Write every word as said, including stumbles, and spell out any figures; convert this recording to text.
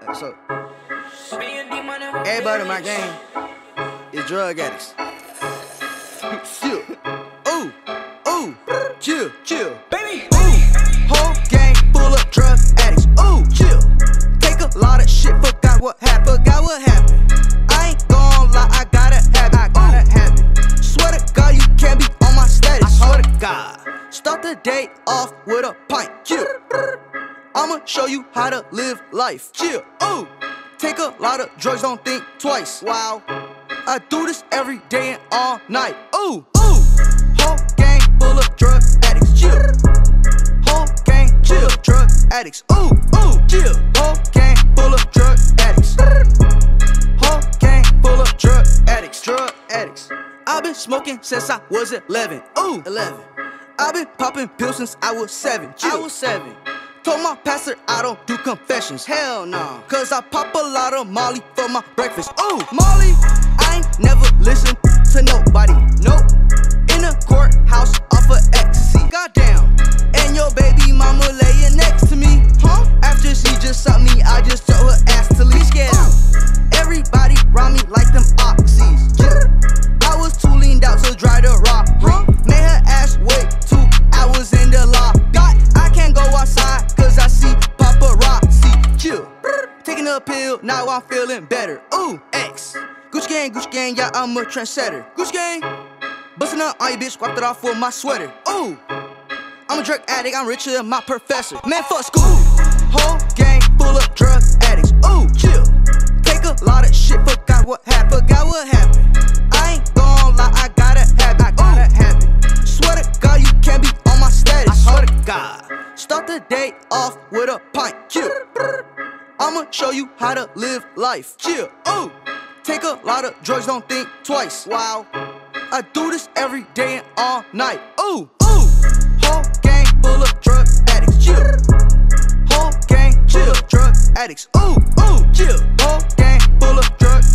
So, everybody in my game is drug addicts. Chill. Ooh, ooh, chill, chill. Baby, ooh, whole gang full of drug addicts. Ooh, chill. Take a lot of shit, forgot what happened, forgot what happened. I ain't gon' lie, I gotta have it, I gotta have it. Swear to God, you can't be on my status. I swear to God. Start the day off with a pint. Chill. I'ma show you how to live life. Chill. Ooh. Take a lot of drugs, don't think twice. Wow. I do this every day and all night. Ooh. Ooh. Whole gang full of drug addicts. Chill. Whole gang chill. Drug addicts. Ooh. Ooh. Chill. Whole gang full of drug addicts. Whole gang full of drug addicts. Drug addicts. I've been smoking since I was eleven. Ooh. eleven. I've been popping pills since I was seven. Chill. I was seven. Told my pastor I don't do confessions. Hell no. Nah. Cause I pop a lot of Molly for my breakfast. Ooh, Molly. I ain't never listened to nobody. Nope. In the courthouse off of ecstasy. Goddamn. And your baby mama laying next to me. Huh? After she just sucked me, I just told her ass to leave. Scared out. Everybody round me like them oxys. Yeah. I was too leaned out to dry the rock. Huh? Made her ass wait two hours in the lock. God, I can't go outside cause I see paparazzi. Chill. Taking a pill, now I'm feeling better. Ooh, X. Gucci gang, Gucci gang, yeah, I'm a trendsetter. Gucci gang. Bustin' up on your bitch, wiped it off with my sweater. Ooh. I'm a drug addict, I'm richer than my professor. Man, fuck school. Whole gang full of drug addicts. Ooh, chill. Take a lot of shit, forgot what happened, forgot what happened. I ain't gon' lie, I gotta have it, I gotta have it. Swear to God, you can't be on my status. I swear to God. Start the day off with a pint. Chill. I'ma show you how to live life. Chill. Ooh. Take a lot of drugs, don't think twice. Wow. I do this every day and all night. Ooh. Ooh. Whole gang full of drug addicts. Chill. Whole gang chill. Drug addicts. Ooh. Ooh. Chill. Whole gang full of drug